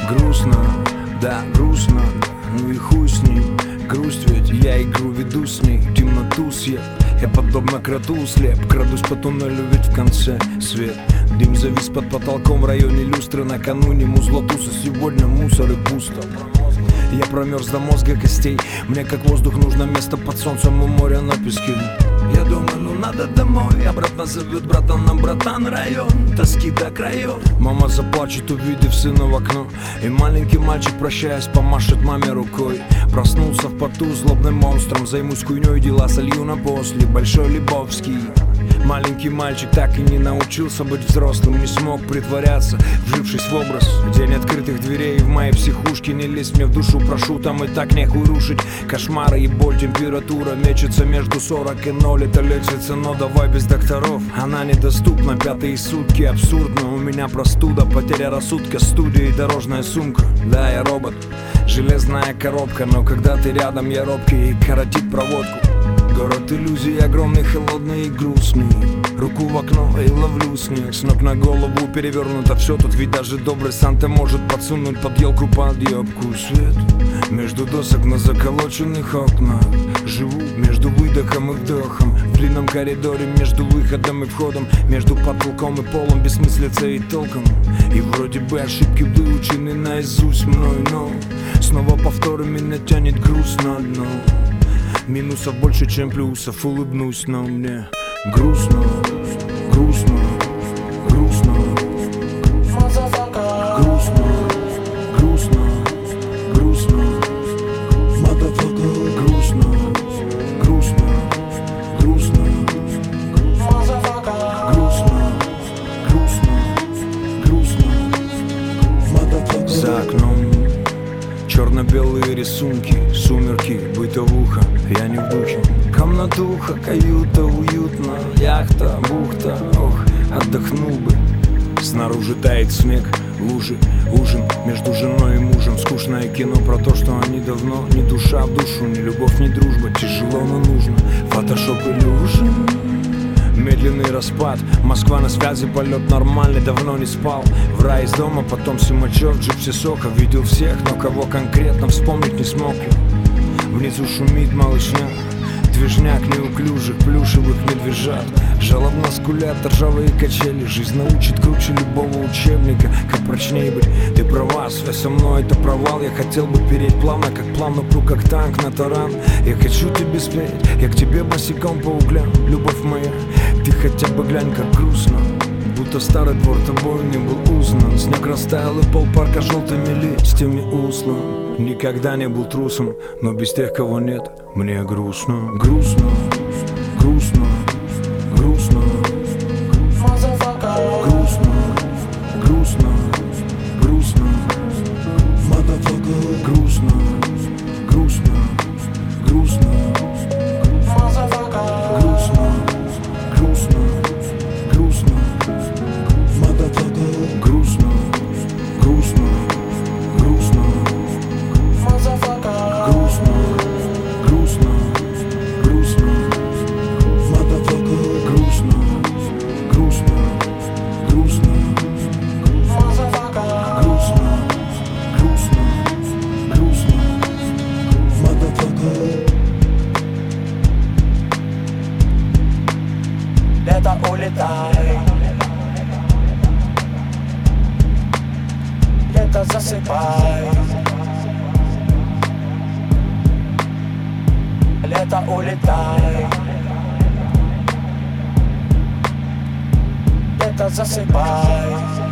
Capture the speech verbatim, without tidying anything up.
Грустно, да, грустно, ну и хуй с ним. Грусть ведь, я игру веду с ней, темноту съел. Я подобно кроту слеп, крадусь по туннелю, ведь в конце свет. Дым завис под потолком в районе люстры. Накануне музлотуса, сегодня мусор и пусто. Я промерз до мозга костей. Мне как воздух нужно место под солнцем у моря на песке. Я думаю, ну надо домой. Обратно зовет братан, нам братан район. Тоски до краев. Мама заплачет, увидев сына в окно. И маленький мальчик, прощаясь, помашет маме рукой. Проснулся в поту злобным монстром. Займусь хуйней, дела солью на после. Большой Лебовский. Маленький мальчик так и не научился быть взрослым. Не смог притворяться, вжившись в образ. День открытых дверей в моей психушке. Не лезь мне в душу, прошу, там и так нехуй рушить. Кошмары и боль, температура мечется между сорок и ноль. Это лечится, но давай без докторов. Она недоступна, пятые сутки, абсурдно. У меня простуда, потеря рассудка, студия и дорожная сумка. Да, я робот, железная коробка. Но когда ты рядом, я робкий и коротит проводку. Город иллюзий огромный, холодный и грустный. Руку в окно и ловлю снег. С ног на голову перевернуто все. Тут ведь даже добрый Санта может подсунуть под елку подъебку. Свет между досок на заколоченных окнах. Живу между выдохом и вдохом. В длинном коридоре между выходом и входом. Между потолком и полом бессмыслица и толком. И вроде бы ошибки выучены наизусть мной. Но снова повторы меня тянет грустно дно. Минусов больше, чем плюсов, улыбнусь, но мне грустно, грустно, грустно, грустно, грустно, грустно, грустно, грустно, грустно, грустно, грустно, грустно. За окном черно-белые рисунки, сумерки, бытовуха, я не в духе. Комнатуха, каюта, уютно, яхта, бухта, ох, отдохнул бы. Снаружи тает снег, лужи, ужин между женой и мужем. Скучное кино про то, что они давно не душа в душу, ни любовь, ни дружба, тяжело, но нужно. Фотошоп иллюжн. Медленный распад, Москва на связи, полет нормальный, давно не спал. В рай из дома, потом Симачев, джипси сока. Видел всех, но кого конкретно вспомнить не смог я. Внизу шумит малышня, движняк неуклюжих плюшевых медвежат. Жалобно скулят ржавые качели. Жизнь научит круче любого учебника. Как прочнее быть, ты права, связь со мной это провал. Я хотел бы переть плавно, как плавно пру, как танк на таран. Я хочу тебе спеть, я к тебе босиком по углям. Любовь моя, ты хотя бы глянь, как грустно. Будто старый двор тобой не был узнан. Снег растаял и полпарка желтыми листьями услан. Никогда не был трусом, но без тех, кого нет, мне грустно. Грустно, грустно, грустно, грустно, грустно, грустно, грустно, грустно, грустно, грустно, грустно, грустно, грустно, грустно, грустно, грустно, грустно, грустно, грустно, грустно, Лето улетай, лето засыпай. Лето улетай, лето засыпай.